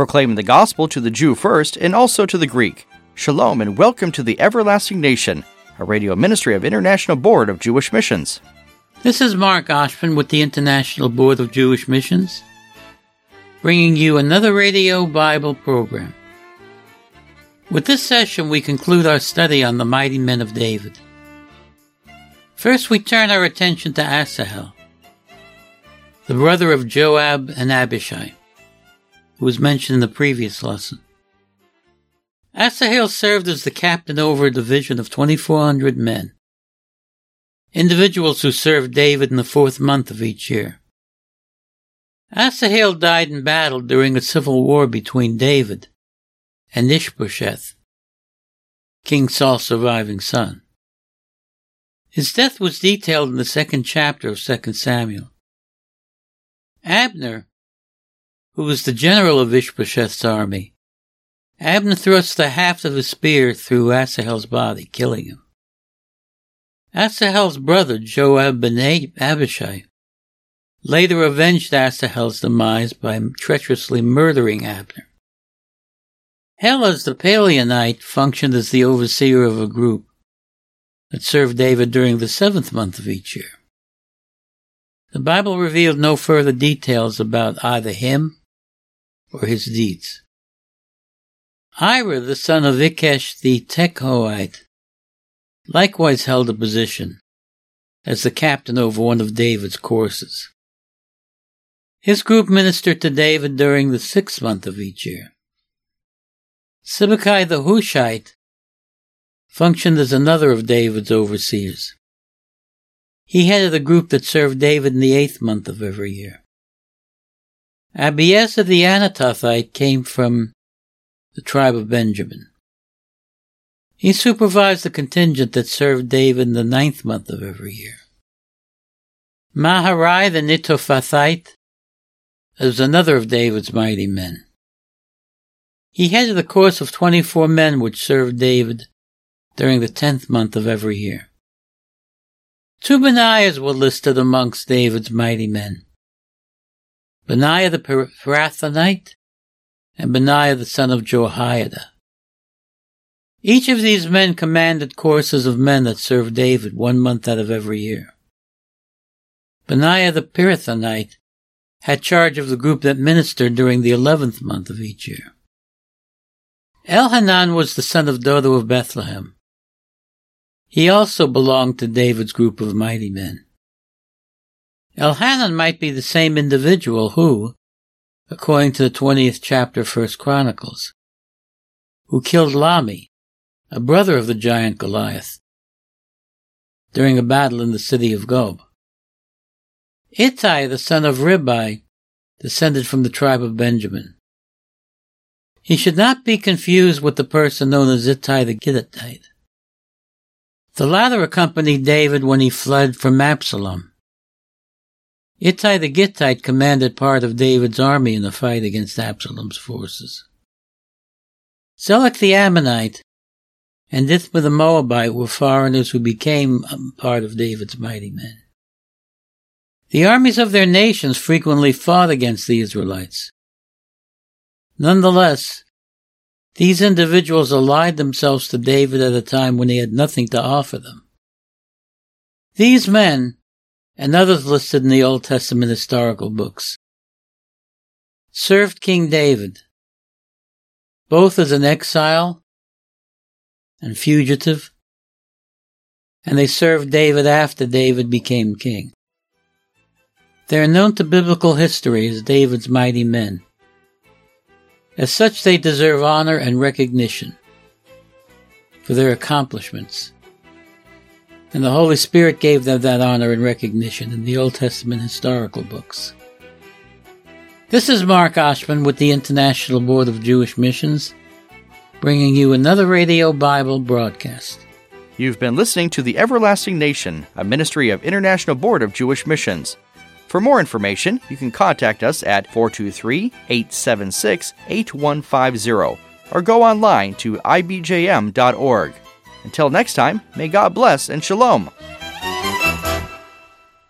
proclaiming the gospel to the Jew first and also to the Greek. Shalom and welcome to the Everlasting Nation, a radio ministry of International Board of Jewish Missions. This is Mark Oshman with the International Board of Jewish Missions, bringing you another radio Bible program. With this session, we conclude our study on the mighty men of David. First, we turn our attention to Asahel, the brother of Joab and Abishai, who was mentioned in the previous lesson. Asahel served as the captain over a division of 2,400 men, individuals who served David in the 4th month of each year. Asahel died in battle during a civil war between David and Ishbosheth, King Saul's surviving son. His death was detailed in the 2nd chapter of 2 Samuel. Abner, who was the general of Ishbosheth's army, Abner thrust the haft of his spear through Asahel's body, killing him. Asahel's brother, Joab ben Abishai, later avenged Asahel's demise by treacherously murdering Abner. Helaz the Palionite functioned as the overseer of a group that served David during the 7th month of each year. The Bible revealed no further details about either him or his deeds. Ira, the son of Ikesh the Tekoite, likewise held a position as the captain over one of David's courses. His group ministered to David during the 6th month of each year. Sibbecai the Hushite functioned as another of David's overseers. He headed a group that served David in the 8th month of every year. Abiezer the Anatothite came from the tribe of Benjamin. He supervised the contingent that served David in the 9th month of every year. Maharai the Netophathite was another of David's mighty men. He headed a course of 24 men which served David during the 10th month of every year. 2 Benaiahs were listed amongst David's mighty men: Benaiah the Pirathonite and Benaiah the son of Jehoiada. Each of these men commanded courses of men that served David 1 month out of every year. Benaiah the Pirathonite had charge of the group that ministered during the 11th month of each year. Elhanan was the son of Dodo of Bethlehem. He also belonged to David's group of mighty men. Elhanan might be the same individual who, according to the 20th chapter of 1 Chronicles, who killed Lami, a brother of the giant Goliath, during a battle in the city of Gob. Ittai, the son of Ribai, descended from the tribe of Benjamin. He should not be confused with the person known as Ittai the Gittite. The latter accompanied David when he fled from Absalom. Ittai the Gittite commanded part of David's army in the fight against Absalom's forces. Zelek the Ammonite and Ithma the Moabite were foreigners who became part of David's mighty men. The armies of their nations frequently fought against the Israelites. Nonetheless, these individuals allied themselves to David at a time when he had nothing to offer them. These men, and others listed in the Old Testament historical books, served King David, both as an exile and fugitive, and they served David after David became king. They are known to biblical history as David's mighty men. As such, they deserve honor and recognition for their accomplishments. And the Holy Spirit gave them that honor and recognition in the Old Testament historical books. This is Mark Oshman with the International Board of Jewish Missions, bringing you another Radio Bible broadcast. You've been listening to The Everlasting Nation, a ministry of International Board of Jewish Missions. For more information, you can contact us at 423-876-8150 or go online to ibjm.org. Until next time, may God bless and shalom.